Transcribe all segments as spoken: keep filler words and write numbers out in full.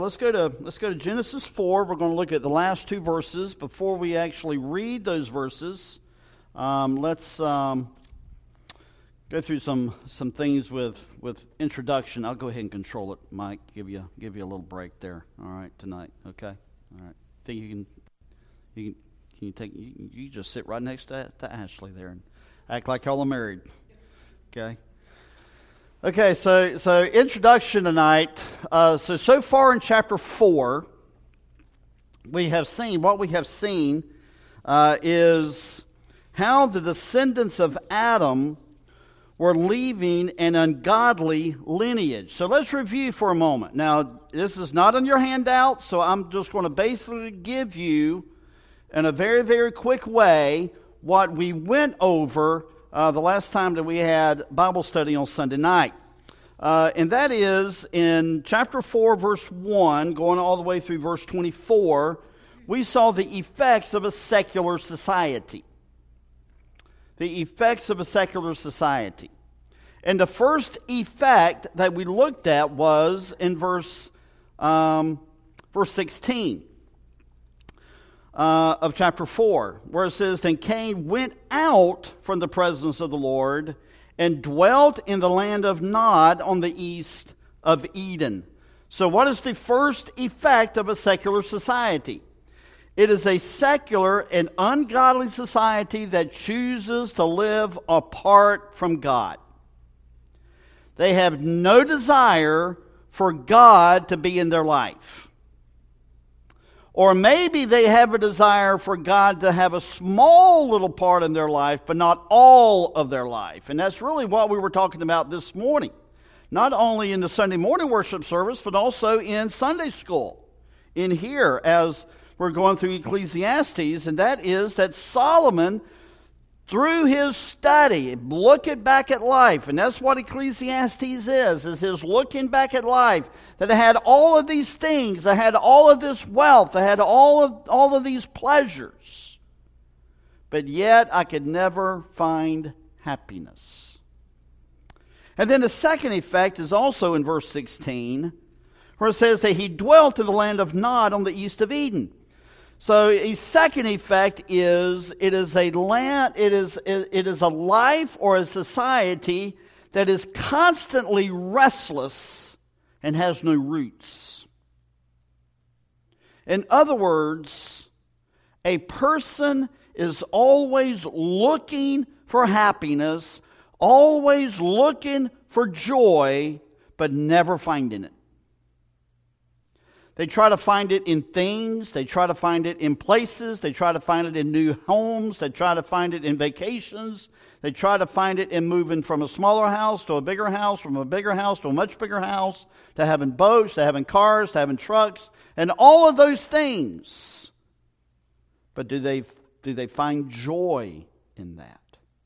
Let's go to let's go to Genesis four. We're going to look at the last two verses. Before we actually read those verses, um, let's um, go through some some things with with introduction. I'll go ahead and control it, Mike. Give you give you a little break there. All right, tonight. Okay. All right. Think you can you can can you take you, you just sit right next to, to Ashley there and act like y'all are married. Okay. Okay, so so introduction tonight. Uh, so so far in chapter four, we have seen what we have seen uh, is how the descendants of Adam were leaving an ungodly lineage. So let's review for a moment. Now, this is not on your handout, so I'm just going to basically give you, in a very very quick way, what we went over Uh, the last time that we had Bible study on Sunday night. Uh, and that is in chapter four, verse one, going all the way through verse twenty-four, we saw the effects of a secular society. The effects of a secular society. And the first effect that we looked at was in verse, um, verse sixteen. Uh, of chapter four, where it says, "Then Cain went out from the presence of the Lord and dwelt in the land of Nod on the east of Eden." So what is the first effect of a secular society? It is a secular and ungodly society that chooses to live apart from God. They have no desire for God to be in their life. Or maybe they have a desire for God to have a small little part in their life, but not all of their life. And that's really what we were talking about this morning. Not only in the Sunday morning worship service, but also in Sunday school. In here, as we're going through Ecclesiastes, and that is that Solomon, through his study, looking back at life, and that's what Ecclesiastes is, is his looking back at life, that it had all of these things, it had all of this wealth, it had all of, all of these pleasures, but yet I could never find happiness. And then the second effect is also in verse sixteen, where it says that he dwelt in the land of Nod on the east of Eden. So a second effect is it is a land, it is it is a life or a society that is constantly restless and has no roots. In other words, a person is always looking for happiness, always looking for joy, but never finding it. They try to find it in things. They try to find it in places. They try to find it in new homes. They try to find it in vacations. They try to find it in moving from a smaller house to a bigger house, from a bigger house to a much bigger house, to having boats, to having cars, to having trucks, and all of those things. But do they, do they find joy in that?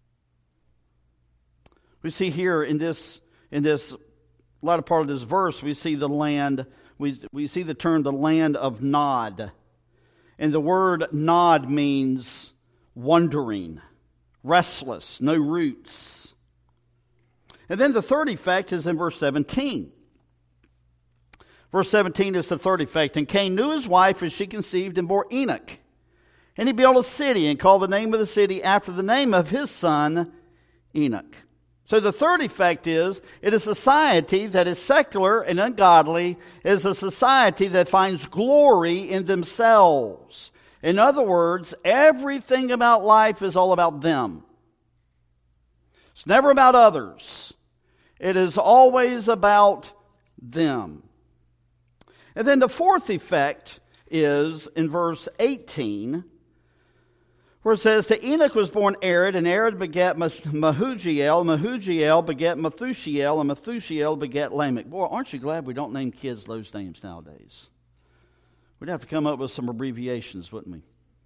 We see here in this, in this latter part of this verse, we see the land. We we see the term the land of Nod. And the word Nod means wandering, restless, no roots. And then the third effect is in verse seventeen. Verse seventeen is the third effect. "And Cain knew his wife, and she conceived and bore Enoch. And he built a city and called the name of the city after the name of his son Enoch." So the third effect is, it is a society that is secular and ungodly, is a society that finds glory in themselves. In other words, everything about life is all about them. It's never about others. It is always about them. And then the fourth effect is in verse eighteen, where it says, "To Enoch was born Arid, and Arid begat Mehujael, and Mehujael begat Methushael, and Methushael begat Lamech." Boy, aren't you glad we don't name kids those names nowadays? We'd have to come up with some abbreviations, wouldn't we?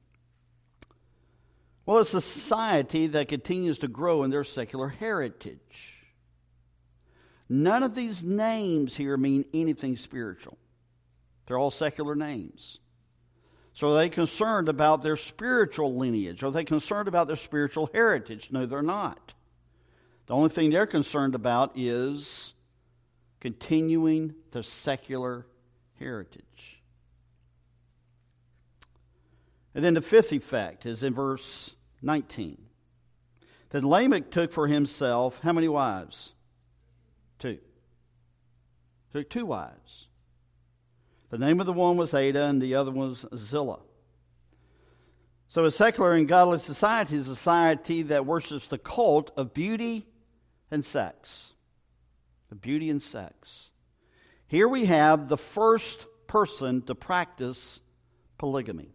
Well, it's a society that continues to grow in their secular heritage. None of these names here mean anything spiritual. They're all secular names. So are they concerned about their spiritual lineage? Are they concerned about their spiritual heritage? No, they're not. The only thing they're concerned about is continuing the secular heritage. And then the fifth effect is in verse nineteen. That Lamech took for himself how many wives? Two. Took two wives. The name of the one was Ada and the other was Zillah. So a secular and godly society is a society that worships the cult of beauty and sex. The beauty and sex. Here we have the first person to practice polygamy.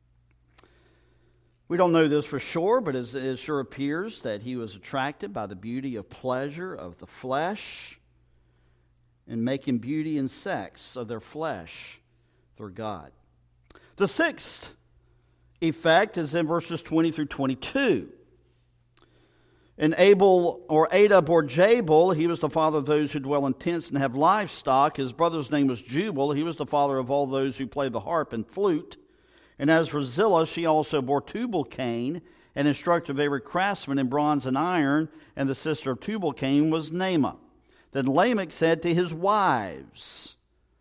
We don't know this for sure, but it, it sure appears that he was attracted by the beauty of pleasure of the flesh and making beauty and sex of their flesh their God. The sixth effect is in verses twenty through twenty-two. And Abel, or Ada bore Jabal. He was the father of those who dwell in tents and have livestock. His brother's name was Jubal. He was the father of all those who play the harp and flute. And as for Zillah, she also bore Tubal-Cain, an instructor of every craftsman in bronze and iron. And the sister of Tubal-Cain was Naamah. Then Lamech said to his wives.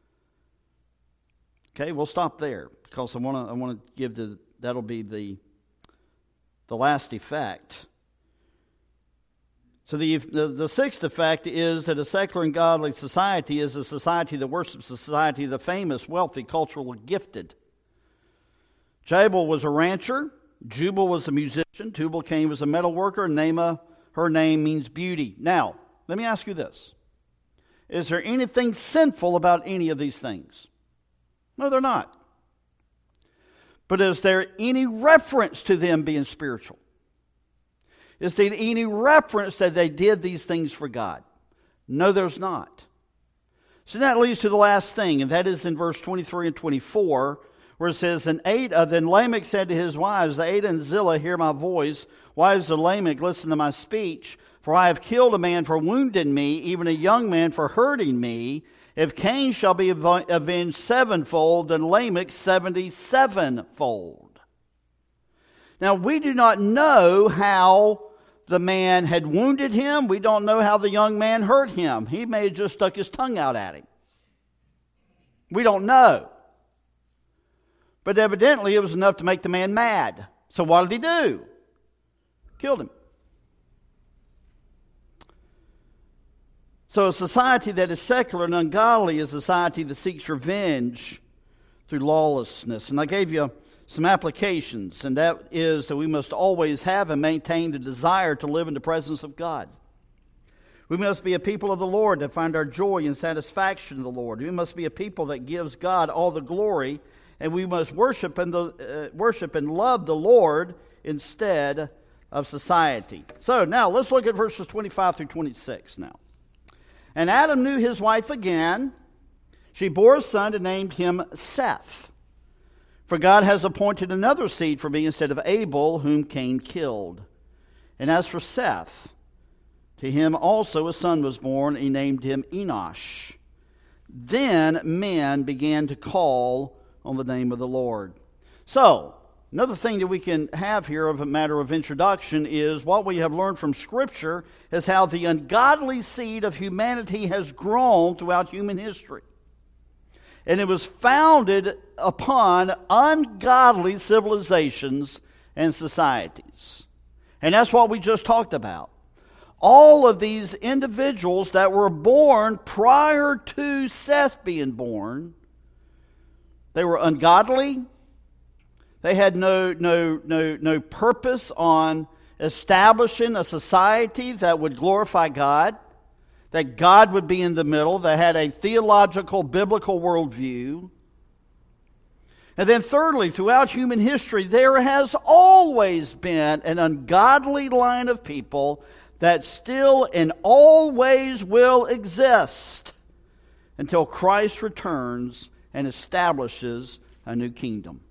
Okay, we'll stop there because I want to. I want to give the. That'll be the. The last effect. So the, the the sixth effect is that a secular and godly society is a society that worships a society of the famous, wealthy, culturally gifted. Jabal was a rancher. Jubal was a musician. Tubal-Cain was a metal worker. Naamah, her name means beauty. Now, let me ask you this. Is there anything sinful about any of these things? No, they're not. But is there any reference to them being spiritual? Is there any reference that they did these things for God? No, there's not. So that leads to the last thing, and that is in verse twenty-three and twenty-four, where it says, And Ada, then Lamech said to his wives, Ada and Zillah, hear my voice. Wives of Lamech, listen to my speech. For I have killed a man for wounding me, even a young man for hurting me. If Cain shall be avenged sevenfold, then Lamech seventy-sevenfold. Now, we do not know how the man had wounded him. We don't know how the young man hurt him. He may have just stuck his tongue out at him. We don't know. But evidently, it was enough to make the man mad. So what did he do? Killed him. So a society that is secular and ungodly is a society that seeks revenge through lawlessness. And I gave you some applications, and that is that we must always have and maintain the desire to live in the presence of God. We must be a people of the Lord that find our joy and satisfaction in the Lord. We must be a people that gives God all the glory, and we must worship and, the, uh, worship and love the Lord instead of society. So now let's look at verses twenty-five through twenty-six now. And Adam knew his wife again. She bore a son and named him Seth. For God has appointed another seed for me instead of Abel, whom Cain killed. And as for Seth, to him also a son was born, and he named him Enosh. Then men began to call on the name of the Lord. So, another thing that we can have here of a matter of introduction is what we have learned from Scripture is how the ungodly seed of humanity has grown throughout human history. And it was founded upon ungodly civilizations and societies. And that's what we just talked about. All of these individuals that were born prior to Seth being born, they were ungodly. They had no, no, no, no purpose on establishing a society that would glorify God, that God would be in the middle, that had a theological, biblical worldview. And then thirdly, throughout human history, there has always been an ungodly line of people that still and always will exist until Christ returns and establishes a new kingdom.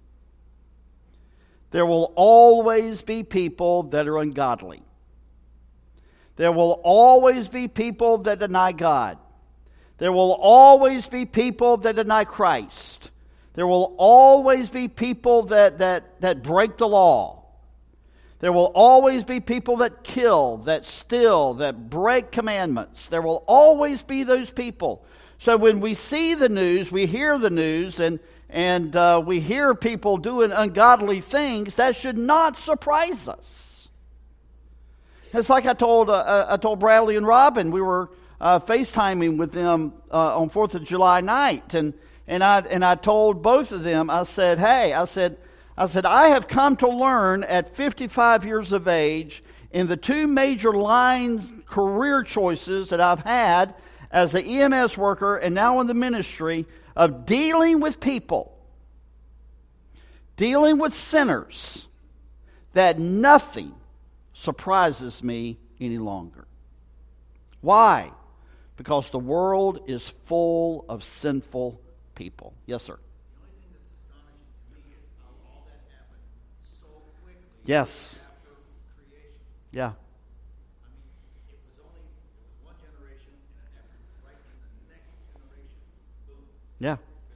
There will always be people that are ungodly. There will always be people that deny God. There will always be people that deny Christ. There will always be people that, that, that break the law. There will always be people that kill, that steal, that break commandments. There will always be those people. So when we see the news, we hear the news, and, and uh, we hear people doing ungodly things, that should not surprise us. It's like I told uh, I told Bradley and Robin, we were uh, FaceTiming with them uh, on fourth of July night, and and I and I told both of them, I said, hey, I said, I said, I have come to learn at fifty-five years of age, in the two major line career choices that I've had as an E M S worker and now in the ministry, of dealing with people, dealing with sinners, that nothing surprises me any longer. Why? Because the world is full of sinful people. Yes, sir. The only thing that's astonishing to me is how all that happened so quickly. Yes. After creation. Yeah. I mean, it was only it was one generation, and after right in the next generation, boom. Yeah.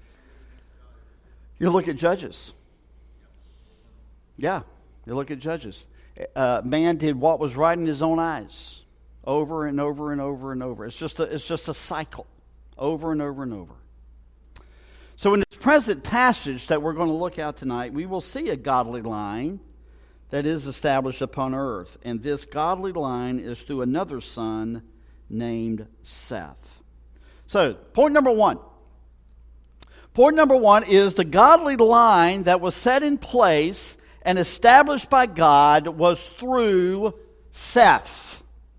You look at Judges. Yeah. You look at Judges. Uh, man did what was right in his own eyes, over and over and over and over. It's just a, it's just a cycle, over and over and over. So in this present passage that we're going to look at tonight, we will see a godly line that is established upon earth. And this godly line is through another son named Seth. So, point number one. Point number one is the godly line that was set in place and established by God was through Seth.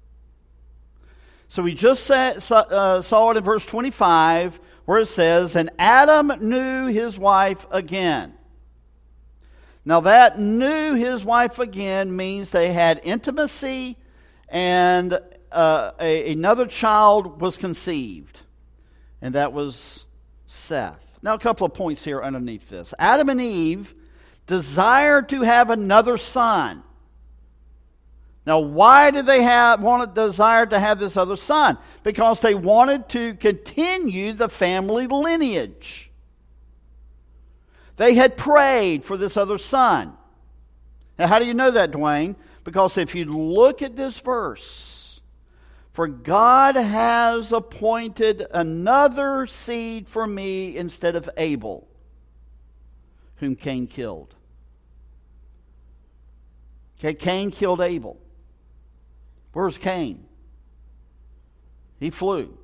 So we just saw, uh, saw it in verse twenty-five, where it says, and Adam knew his wife again. Now that knew his wife again means they had intimacy, and uh, a, another child was conceived. And that was Seth. Now a couple of points here underneath this. Adam and Eve desired to have another son. Now, why did they have want desire to have this other son? Because they wanted to continue the family lineage. They had prayed for this other son. Now, how do you know that, Dwayne? Because if you look at this verse, for God has appointed another seed for me instead of Abel, whom Cain killed. Okay, Cain killed Abel. Where's Cain? He flew.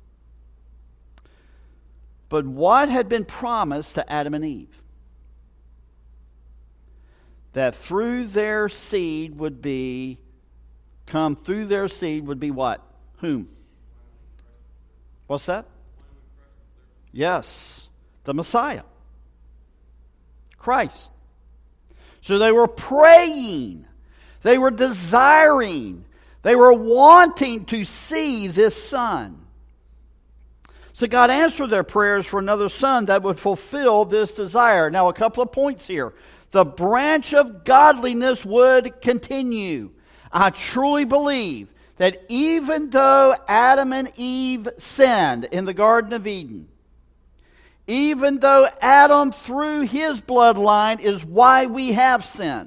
But what had been promised to Adam and Eve? That through their seed would be, come through their seed would be what? Whom? What's that? Yes, the Messiah. Christ. So they were praying. They were desiring. They were wanting to see this son. So God answered their prayers for another son that would fulfill this desire. Now, a couple of points here. The branch of godliness would continue. I truly believe that even though Adam and Eve sinned in the Garden of Eden, even though Adam, through his bloodline, is why we have sin.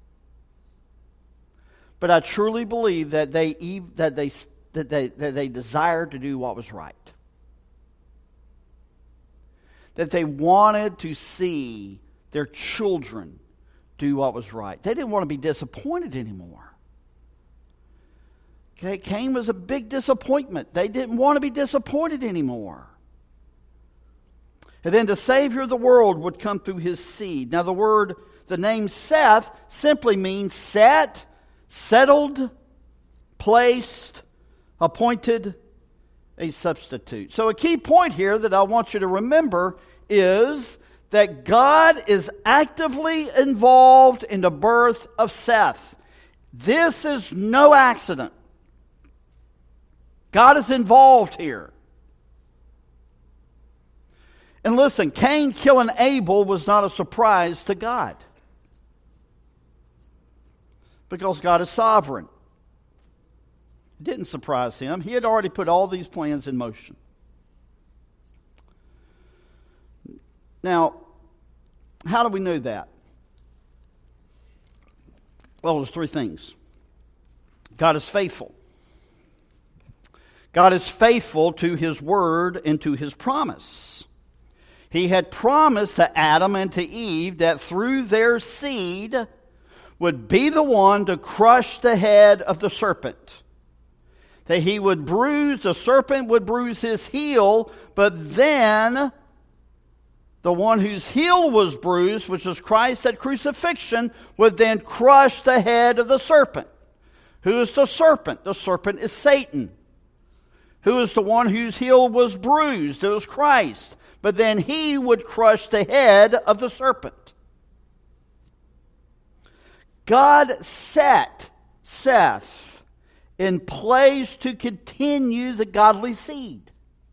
But I truly believe that they that they that they that they desired to do what was right. That they wanted to see their children do what was right. They didn't want to be disappointed anymore. Okay, Cain was a big disappointment. They didn't want to be disappointed anymore. And then the Savior of the world would come through his seed. Now the word, the name Seth simply means set, settled, placed, appointed, a substitute. So a key point here that I want you to remember is that God is actively involved in the birth of Seth. This is no accident. God is involved here. And listen, Cain killing Abel was not a surprise to God. Because God is sovereign. It didn't surprise him. He had already put all these plans in motion. Now, how do we know that? Well, there's three things. God is faithful. God is faithful to His word and to His promise. He had promised to Adam and to Eve that through their seed would be the one to crush the head of the serpent. That he would bruise, the serpent would bruise his heel, but then the one whose heel was bruised, which is Christ at crucifixion, would then crush the head of the serpent. Who is the serpent? The serpent is Satan. Who is the one whose heel was bruised? It was Christ. But then he would crush the head of the serpent. God set Seth in place to continue the godly seed.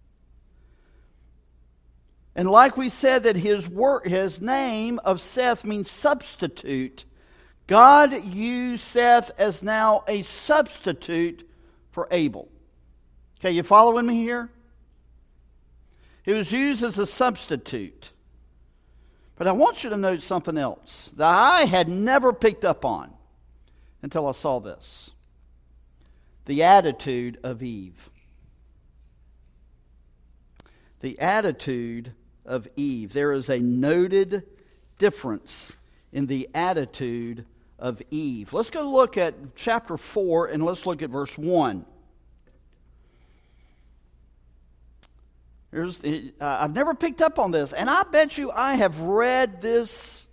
And like we said that his word, his name of Seth means substitute, God used Seth as now a substitute for Abel. Okay, you following me here? He was used as a substitute. But I want you to note something else that I had never picked up on until I saw this. The attitude of Eve. The attitude of Eve. There is a noted difference in the attitude of Eve. Let's go look at chapter four and let's look at verse one. Here's, uh, I've never picked up on this, and I bet you I have read this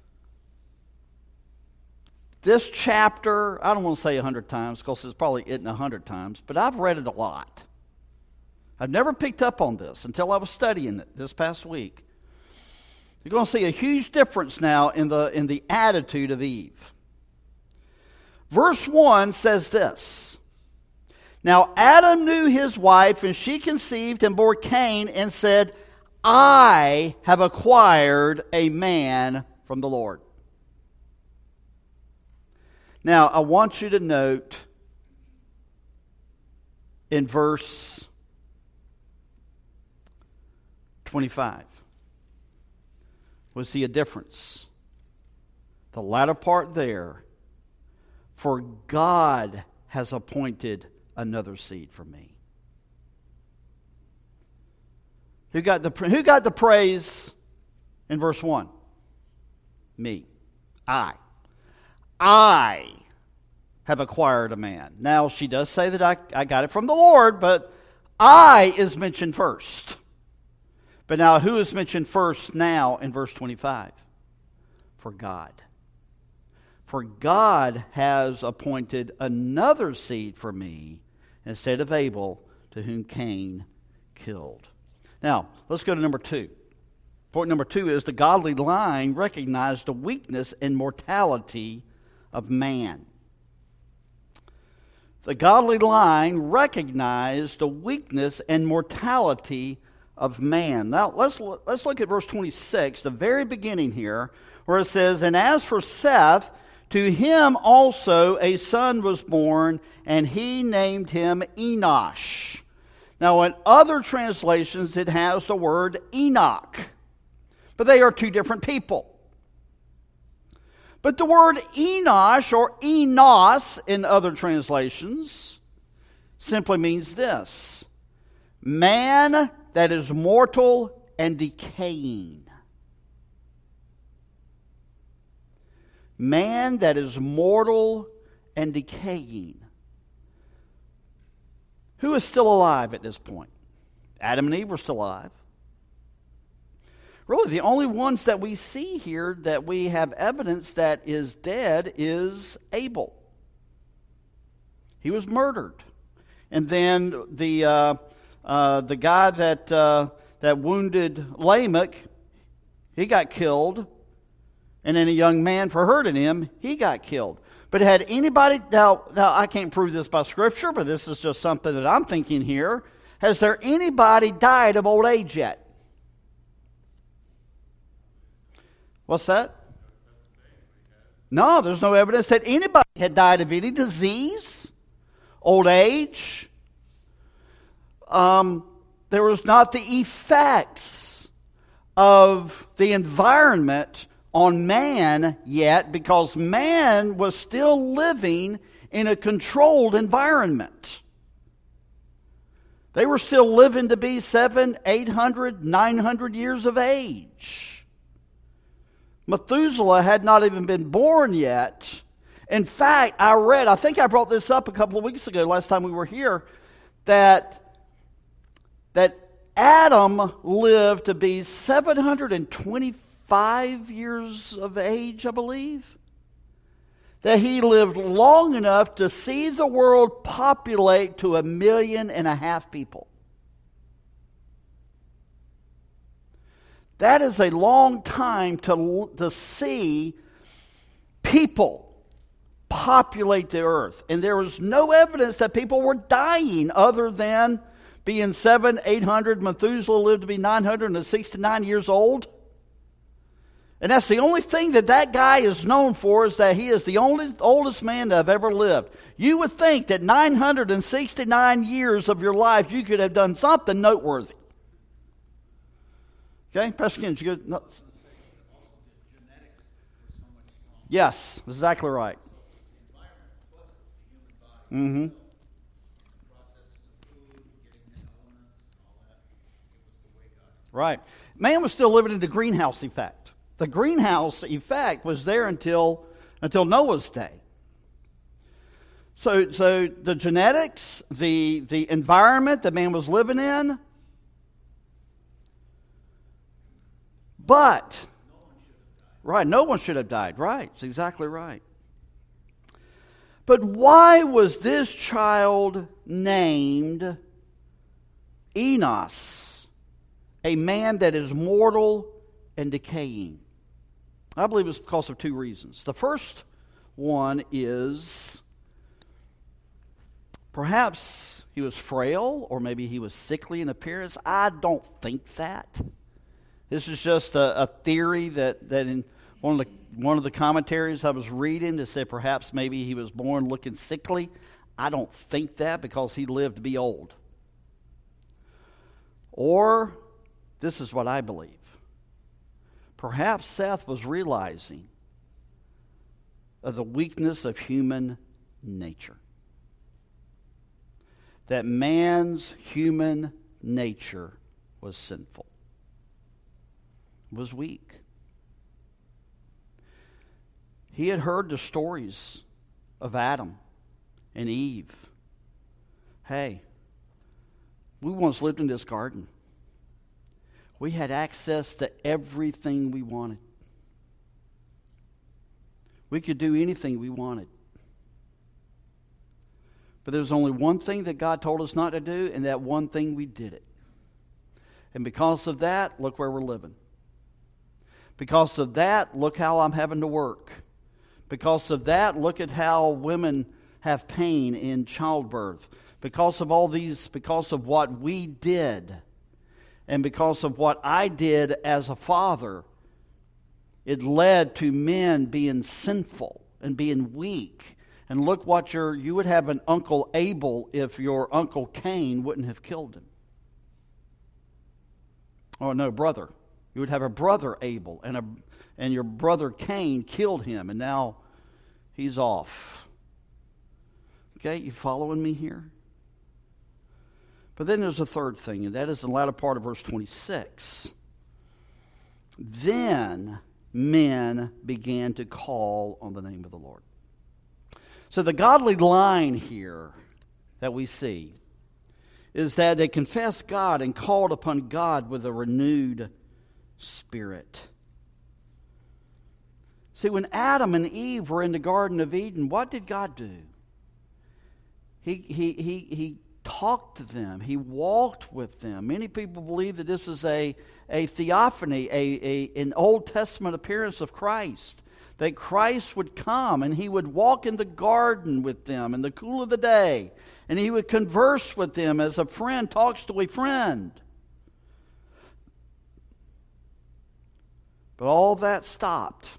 this chapter, I don't want to say a hundred times, because it's probably isn't a hundred times, but I've read it a lot. I've never picked up on this until I was studying it this past week. You're going to see a huge difference now in the in the attitude of Eve. Verse one says this. Now Adam knew his wife, and she conceived and bore Cain, and said, I have acquired a man from the Lord. Now, I want you to note in verse twenty-five. Was see a difference? The latter part there, for God has appointed another seed for me. Who got the who got the praise in verse one? Me. I. I have acquired a man. Now, she does say that I, I got it from the Lord, but I is mentioned first. But now, who is mentioned first now in verse twenty-five? For God. For God has appointed another seed for me instead of Abel, to whom Cain killed. Now, let's go to number two. Point number two is the godly line recognized the weakness and mortality of man. The godly line recognized the weakness and mortality of man. Now, let's, let's look at verse twenty-six, the very beginning here, where it says, And as for Seth, to him also a son was born, and he named him Enosh. Now, in other translations, it has the word Enoch. But they are two different people. But the word Enosh, or Enos in other translations, simply means this: man that is mortal and decaying. Man that is mortal and decaying. Who is still alive at this point? Adam and Eve were still alive. Really, the only ones that we see here that we have evidence that is dead is Abel. He was murdered. And then the uh, uh, the guy that uh, that wounded Lamech, he got killed. And then a young man, for hurting him, he got killed. But had anybody, now, now I can't prove this by Scripture, but this is just something that I'm thinking here. Has there anybody died of old age yet? What's that? No, there's no evidence that anybody had died of any disease, old age. Um, there was not the effects of the environment on man yet, because man was still living in a controlled environment. They were still living to be seven, eight hundred, nine hundred years of age. Methuselah had not even been born yet. In fact, I read, I think I brought this up a couple of weeks ago, last time we were here, that, that Adam lived to be seven hundred twenty-five years of age, I believe. That he lived long enough to see the world populate to a million and a half people. That is a long time to, to see people populate the earth. And there was no evidence that people were dying other than being seven, eight hundred. Methuselah lived to be nine hundred sixty-nine years old. And that's the only thing that that guy is known for, is that he is the only oldest man that have ever lived. You would think that nine hundred sixty-nine years of your life, you could have done something noteworthy. Okay, Pastor Ken, did you go? No. Yes, exactly right. Mm-hmm. Right. Man was still living in the greenhouse effect. The greenhouse effect was there until until Noah's day. So, so the genetics, the the environment that man was living in, but right, no one should have died. Right, it's exactly right. But why was this child named Enos, a man that is mortal and decaying? I believe it's because of two reasons. The first one is perhaps he was frail, or maybe he was sickly in appearance. I don't think that. This is just a, a theory that, that in one of the one of the commentaries I was reading, that said perhaps maybe he was born looking sickly. I don't think that, because he lived to be old. Or, this is what I believe. Perhaps Seth was realizing of the weakness of human nature. That man's human nature was sinful, was weak. He had heard the stories of Adam and Eve. Hey, we once lived in this garden. We had access to everything we wanted. We could do anything we wanted. But there was only one thing that God told us not to do, and that one thing we did it. And because of that, look where we're living. Because of that, look how I'm having to work. Because of that, look at how women have pain in childbirth. Because of all these, because of what we did, and because of what I did as a father, it led to men being sinful and being weak. And look what your, you would have an Uncle Abel if your Uncle Cain wouldn't have killed him. Oh no, brother. You would have a brother Abel, and a and your brother Cain killed him, and now he's off. Okay, you following me here? But then there's a third thing, and that is in the latter part of verse twenty-six. Then men began to call on the name of the Lord. So the godly line here that we see is that they confessed God and called upon God with a renewed spirit. See, when Adam and Eve were in the Garden of Eden, what did God do? He, he, he, he talked to them. He walked with them. Many people believe that this is a, a theophany, a, a, an Old Testament appearance of Christ. That Christ would come and He would walk in the garden with them in the cool of the day. And He would converse with them as a friend talks to a friend. But all that stopped.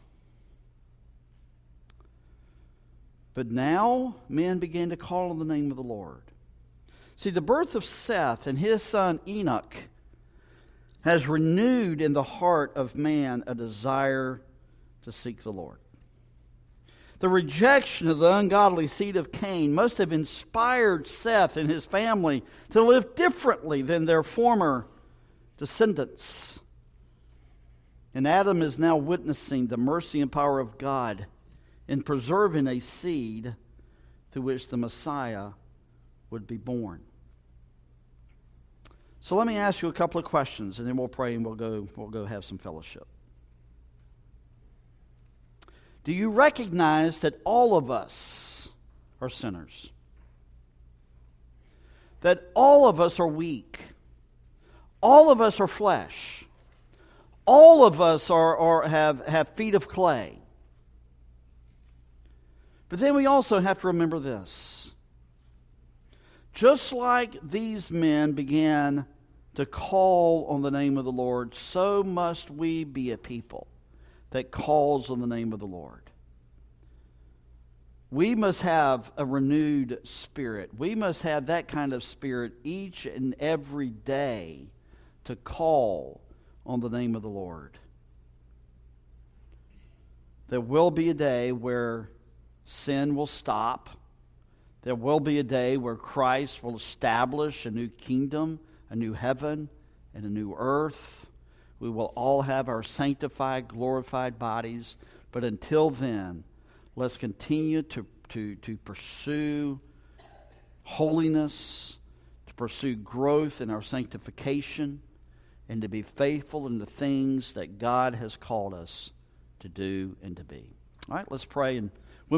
But now men began to call on the name of the Lord. See, the birth of Seth and his son Enoch has renewed in the heart of man a desire to seek the Lord. The rejection of the ungodly seed of Cain must have inspired Seth and his family to live differently than their former descendants. And Adam is now witnessing the mercy and power of God in preserving a seed through which the Messiah would be born. So let me ask you a couple of questions, and then we'll pray and we'll go, we'll go have some fellowship. Do you recognize that all of us are sinners? That all of us are weak. All of us are flesh. All of us are, are have, have feet of clay. But then we also have to remember this. Just like these men began to call on the name of the Lord, so must we be a people that calls on the name of the Lord. We must have a renewed spirit. We must have that kind of spirit each and every day to call on the name of the Lord. There will be a day where sin will stop. There will be a day where Christ will establish a new kingdom, a new heaven, and a new earth. We will all have our sanctified, glorified bodies. But until then, let's continue to, to, to pursue holiness, to pursue growth in our sanctification, and to be faithful in the things that God has called us to do and to be. All right, let's pray and